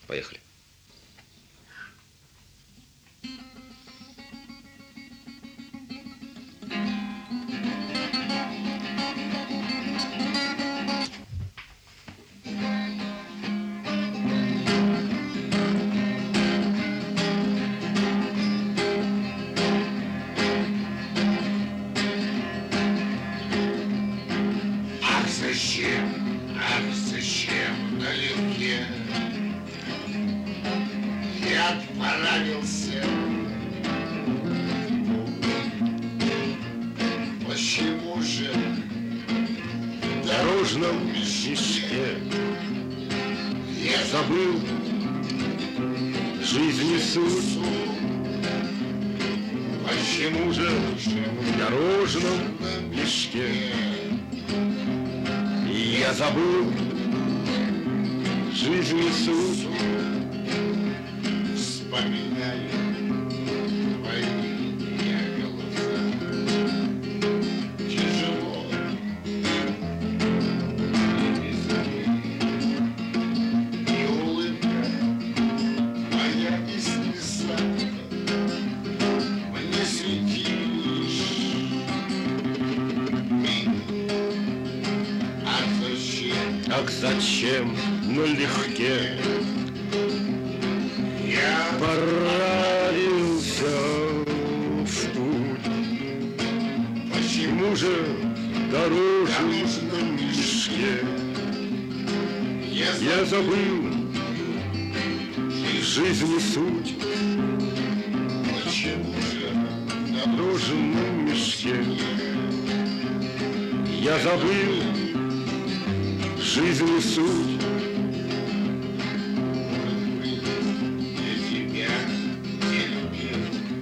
Поехали. Зачем налегке я отправился? Почему же в дорожном мешке я забыл жизни суть? Почему же в дорожном мешке я забыл жизни суть? Вспоминаю твои глаза, тяжело и безумно, и улыбка моя из леса мне светишь миг. Ах, зачем налегке я отправился в путь? Почему же в дорожном мешке я забыл жизни суть? Почему же в дорожном мешке я забыл жизни суть? Я тебя не любил,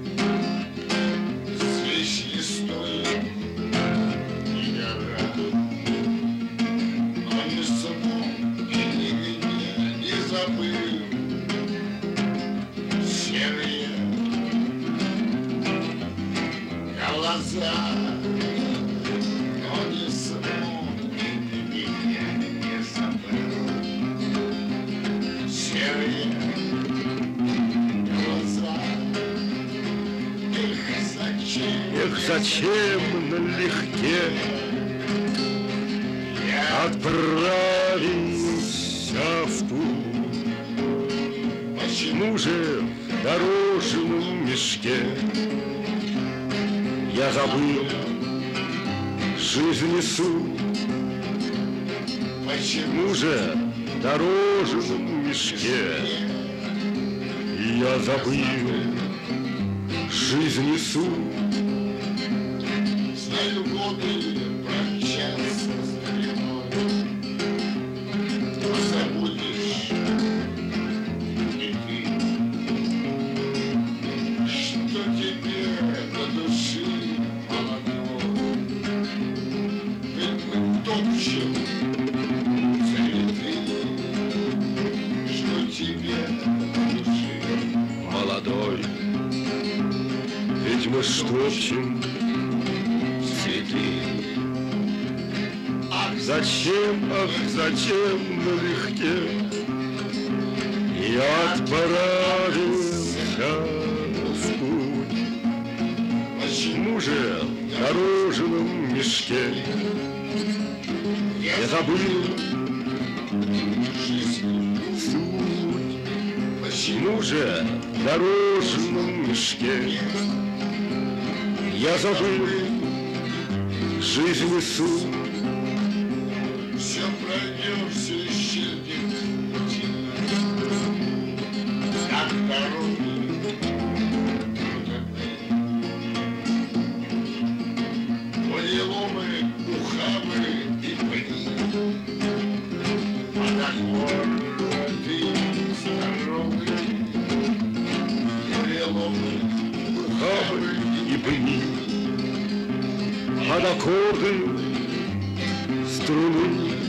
свеч не стоит и гора, но не смог и меня не забыл. Серые глаза, но не смог и меня не забыл. Серые глаза, эх, зачем налегке я отправился в путь? Почему же в дорожном мешке я забыл жизни суть? Почему же в дорожном мешке я забыл жизни суть? Знаю, годы промчатся стариной, но забудешь и ты, что тебе до души молодой. Ведь мы топчем цветы, что тебе до души молодой. Ведь мы штопчем цветы. Ах, зачем налегке я отправился в путь? Почему же в дорожном мешке я забыл жизнь суть? Почему же в дорожном мешке я забыл жизни суть? Все пройдет, все исчезнет, как дороги, полиломы, ухабы и пни. А так вот ты здоровый, полиломы, ухабы и пни. Под аккорды струны